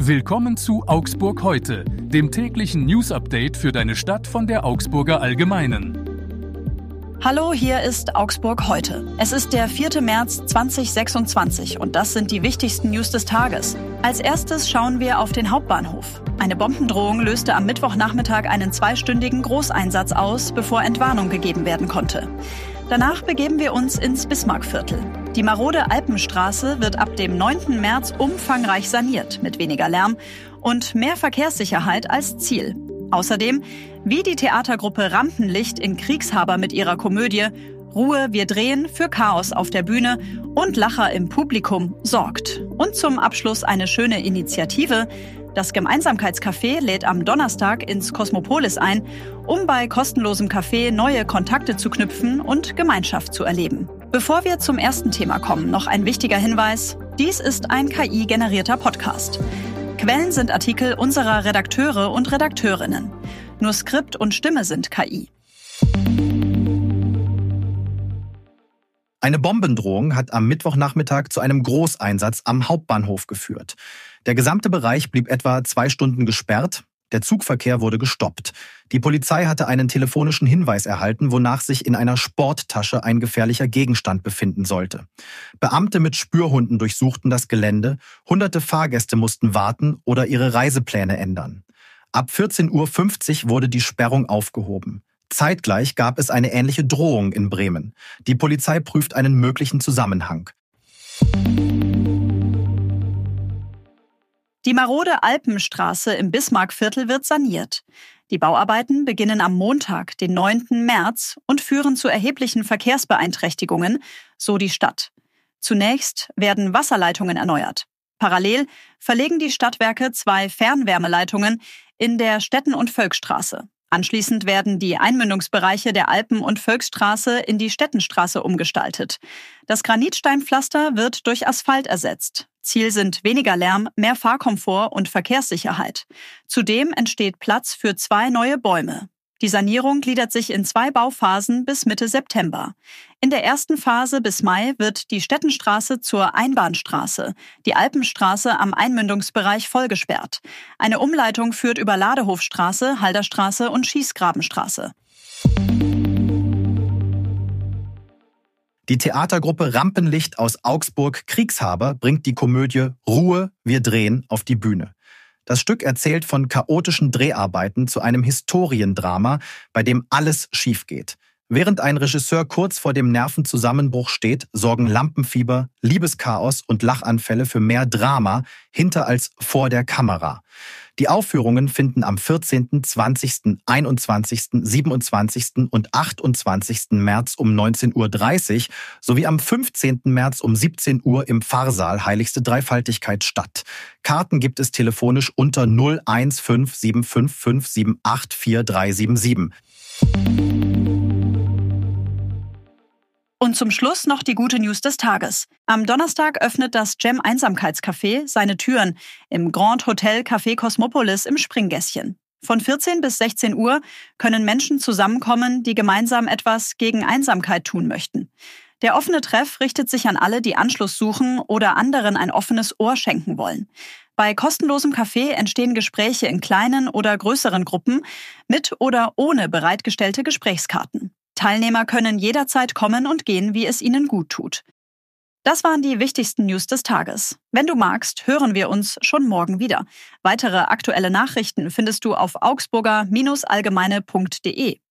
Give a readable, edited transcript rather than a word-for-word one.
Willkommen zu Augsburg heute, dem täglichen News-Update für deine Stadt von der Augsburger Allgemeinen. Hallo, hier ist Augsburg heute. Es ist der 4. März 2026 und das sind die wichtigsten News des Tages. Als erstes schauen wir auf den Hauptbahnhof. Eine Bombendrohung löste am Mittwochnachmittag einen 2-stündigen Großeinsatz aus, bevor Entwarnung gegeben werden konnte. Danach begeben wir uns ins Bismarckviertel. Die marode Alpenstraße wird ab dem 9. März umfangreich saniert, mit weniger Lärm und mehr Verkehrssicherheit als Ziel. Außerdem, wie die Theatergruppe Rampenlicht in Kriegshaber mit ihrer Komödie Ruhe, wir drehen für Chaos auf der Bühne und Lacher im Publikum sorgt. Und zum Abschluss eine schöne Initiative. Das Gemeinsamkeitscafé lädt am Donnerstag ins Kosmopolis ein, um bei kostenlosem Kaffee neue Kontakte zu knüpfen und Gemeinschaft zu erleben. Bevor wir zum ersten Thema kommen, noch ein wichtiger Hinweis. Dies ist ein KI-generierter Podcast. Quellen sind Artikel unserer Redakteure und Redakteurinnen. Nur Skript und Stimme sind KI. Eine Bombendrohung hat am Mittwochnachmittag zu einem Großeinsatz am Hauptbahnhof geführt. Der gesamte Bereich blieb etwa 2 Stunden gesperrt. Der Zugverkehr wurde gestoppt. Die Polizei hatte einen telefonischen Hinweis erhalten, wonach sich in einer Sporttasche ein gefährlicher Gegenstand befinden sollte. Beamte mit Spürhunden durchsuchten das Gelände. Hunderte Fahrgäste mussten warten oder ihre Reisepläne ändern. Ab 14:50 Uhr wurde die Sperrung aufgehoben. Zeitgleich gab es eine ähnliche Drohung in Bremen. Die Polizei prüft einen möglichen Zusammenhang. Die marode Alpenstraße im Bismarckviertel wird saniert. Die Bauarbeiten beginnen am Montag, den 9. März, und führen zu erheblichen Verkehrsbeeinträchtigungen, so die Stadt. Zunächst werden Wasserleitungen erneuert. Parallel verlegen die Stadtwerke 2 Fernwärmeleitungen in der Städten- und Völkstraße. Anschließend werden die Einmündungsbereiche der Alpen- und Völkstraße in die Stettenstraße umgestaltet. Das Granitsteinpflaster wird durch Asphalt ersetzt. Ziel sind weniger Lärm, mehr Fahrkomfort und Verkehrssicherheit. Zudem entsteht Platz für 2 neue Bäume. Die Sanierung gliedert sich in 2 Bauphasen bis Mitte September. In der ersten Phase bis Mai wird die Stettenstraße zur Einbahnstraße, die Alpenstraße am Einmündungsbereich vollgesperrt. Eine Umleitung führt über Ladehofstraße, Halderstraße und Schießgrabenstraße. Die Theatergruppe Rampenlicht aus Augsburg-Kriegshaber bringt die Komödie Ruhe, wir drehen auf die Bühne. Das Stück erzählt von chaotischen Dreharbeiten zu einem Historiendrama, bei dem alles schief geht. Während ein Regisseur kurz vor dem Nervenzusammenbruch steht, sorgen Lampenfieber, Liebeschaos und Lachanfälle für mehr Drama hinter als vor der Kamera. Die Aufführungen finden am 14., 20., 21., 27. und 28. März um 19:30 Uhr sowie am 15. März um 17 Uhr im Pfarrsaal Heiligste Dreifaltigkeit statt. Karten gibt es telefonisch unter 0157557843777. Und zum Schluss noch die gute News des Tages. Am Donnerstag öffnet das Gemeinsamkeitscafé seine Türen im Grand Hotel Café Kosmopolis im Springgässchen. Von 14 bis 16 Uhr können Menschen zusammenkommen, die gemeinsam etwas gegen Einsamkeit tun möchten. Der offene Treff richtet sich an alle, die Anschluss suchen oder anderen ein offenes Ohr schenken wollen. Bei kostenlosem Kaffee entstehen Gespräche in kleinen oder größeren Gruppen mit oder ohne bereitgestellte Gesprächskarten. Teilnehmer können jederzeit kommen und gehen, wie es ihnen gut tut. Das waren die wichtigsten News des Tages. Wenn du magst, hören wir uns schon morgen wieder. Weitere aktuelle Nachrichten findest du auf augsburger-allgemeine.de.